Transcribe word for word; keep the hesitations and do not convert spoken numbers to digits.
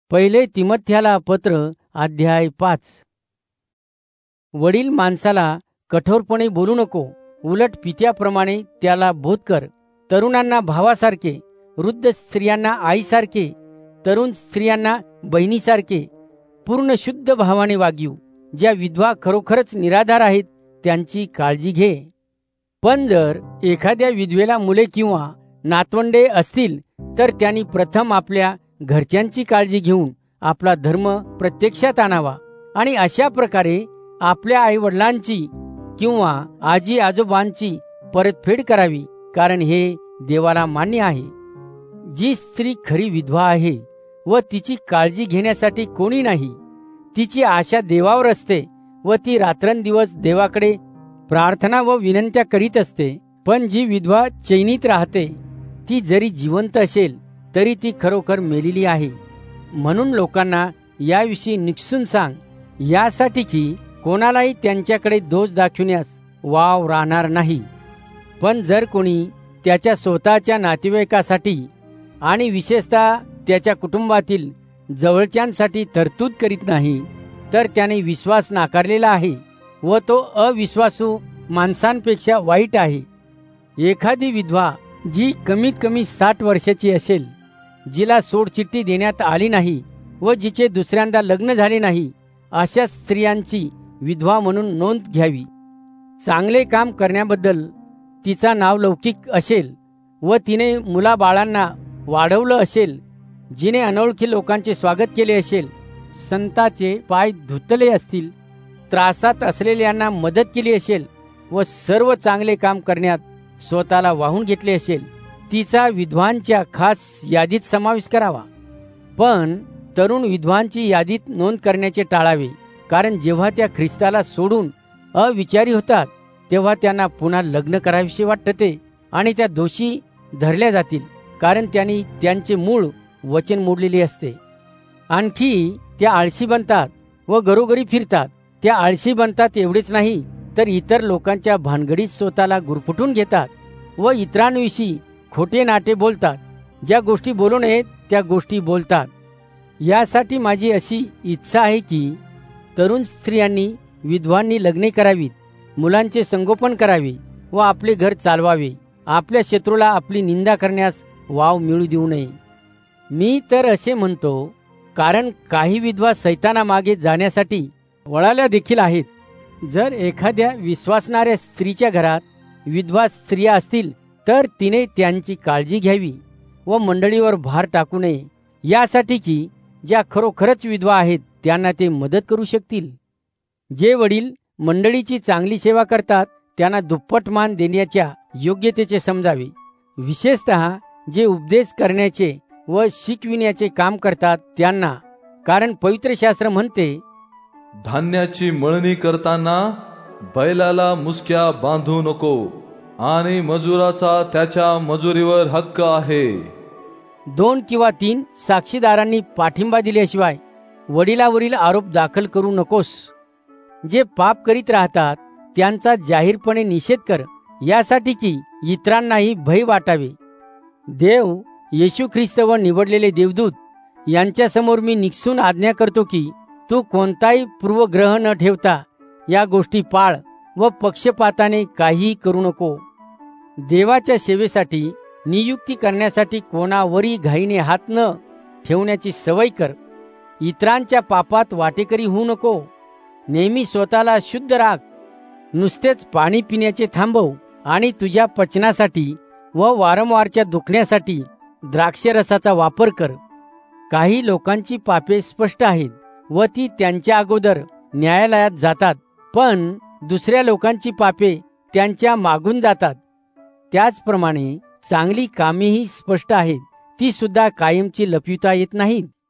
पहिले तिमोथेला पत्र अध्याय पाच. वडील माणसाला कठोरपणे बोलू नको, उलट पित्याप्रमाणे त्याला बोध कर. तरुणांना भावासारखे, वृद्ध स्त्रियांना आईसारखे, तरुण स्त्रियांना बहिणीसारखे पूर्ण शुद्ध भावाने वागीव. ज्या विधवा खरोखरच निराधार आहेत त्यांची काळजी घे. पण जर एखाद्या विधवेला मुले किंवा नातवंडे असतील तर त्यांनी प्रथम आपल्या घरच्यांची काळजी घेऊन आपला धर्म प्रत्यक्षात आणावा आणि अशा प्रकारे आपल्या आईवडिलांची किंवा आजी आजोबांची परतफेड करावी, कारण हे देवाला मान्य आहे. जी स्त्री खरी विधवा आहे व तिची काळजी घेण्यासाठी कोणी नाही, तिची आशा देवावर असते व ती रात्रंदिवस देवाकडे प्रार्थना व विनंत्या करीत असते. पण जी विधवा चैनीत राहते ती जरी जिवंत असेल तरी ती खरोखर मेलेली आहे. म्हणून लोकांना याविषयी निक्षून सांग, यासाठी की कोणालाही त्यांच्याकडे दोष दाखविण्यास वाव राहणार नाही. पण जर कोणी त्याच्या स्वतःच्या नातेवाईकासाठी आणि विशेषतः त्याच्या कुटुंबातील जवळच्यांसाठी तरतूद करीत नाही तर त्याने विश्वास नाकारलेला आहे व तो अविश्वासू माणसांपेक्षा वाईट आहे. एखादी विधवा जी कमीत कमी साठ वर्षाची असेल, जिला सोडचिठ्ठी देण्यात आली नाही व जिचे दुसऱ्यांदा लग्न झाले नाही, अशा स्त्रियांची विधवा म्हणून नोंद घ्यावी. चांगले काम करण्याबद्दल तिचा नाव लौकिक असेल व तिने मुलाबाळांना वाढवलं असेल, जिने अनोळखी लोकांचे स्वागत केले असेल, संतांचे पाय धुतले असतील, त्रासात असलेल्यांना मदत केली असेल व सर्व चांगले काम करण्यात स्वतःला वाहून घेतले असेल, तिचा विधवांच्या खास यादीत समावेश करावा. पण तरुण विधवांची यादीत नोंद करण्याचे टाळावे, कारण जेव्हा त्या ख्रिस्ताला सोडून अविचारी होतात तेव्हा त्यांना पुन्हा लग्न कराविषयी वाटते आणि त्या दोषी धरल्या जातील, कारण त्यांनी त्यांचे मूळ वचन मोडलेले असते. आणखी त्या आळशी बनतात व घरोघरी फिरतात. त्या आळशी बनतात एवढेच नाही तर इतर लोकांच्या भानगडीत स्वतःला गुरफटून घेतात व इतरांविषयी खोटे नाटे बोलतात. ज्या गोष्टी बोलू नयेत त्या गोष्टी बोलतात. यासाठी माझी अशी इच्छा आहे की तरुण स्त्रियांनी विधवांनी लग्ने करावीत, मुलांचे संगोपन करावे व आपले घर चालवावे. आपल्या शत्रूला आपली निंदा करण्यास वाव मिळू देऊ नये. मी तर असे म्हणतो, कारण काही विधवा सैतानामागे जाण्यासाठी वळाल्या देखील आहेत. जर एखाद्या विश्वासणाऱ्या स्त्रीच्या घरात विधवा स्त्रिया असतील तर तिने त्यांची काळजी घ्यावी व मंडळीवर भार टाकू नये, यासाठी की ज्या खरोखरच विधवा आहेत त्यांना ते मदत करू शकतील. जे वडील मंडळीची चांगली सेवा करतात त्यांना दुप्पट मान देण्याच्या योग्यतेचे समजावे, विशेषतः जे उपदेश करण्याचे व शिकविण्याचे काम करतात त्यांना. कारण पवित्र शास्त्र म्हणते, धान्याची मळणी करताना बैलाला मुसक्या बांधू नको आणि मजुराचा त्याच्या मजुरीवर हक्क आहे. दोन किंवा तीन साक्षीदारांनी पाठिंबा दिल्याशिवाय वडिलावरील आरोप दाखल करू नकोस. जे पाप करीत राहतात त्यांचा जाहीरपणे निषेध कर, यासाठी की इतरांनाही भय वाटावे. देव, येशू ख्रिस्त व निवडलेले देवदूत यांच्यासमोर मी निक्षून आज्ञा करतो की तू कोणताही पूर्वग्रह न ठेवता या गोष्टी पाळ व पक्षपाताने काहीही करू नको. देवाच्या सेवेसाठी नियुक्ती करण्यासाठी कोणावरही घाईने हात न ठेवण्याची सवय कर. इतरांच्या पापात वाटेकरी होऊ नको. नेहमी स्वतःला शुद्ध राख. नुसतेच पाणी पिण्याचे थांबव आणि तुझ्या पचनासाठी व वारंवारच्या दुखण्यासाठी द्राक्षरसाचा वापर कर. काही लोकांची पापे स्पष्ट आहेत व ती त्यांच्या अगोदर न्यायालयात जातात, पण दुसऱ्या लोकांची पापे त्यांच्या मागून जातात. त्याचप्रमाणे चांगली कामेही स्पष्ट आहेत, ती सुद्धा कायमची लपविता येत नाहीत.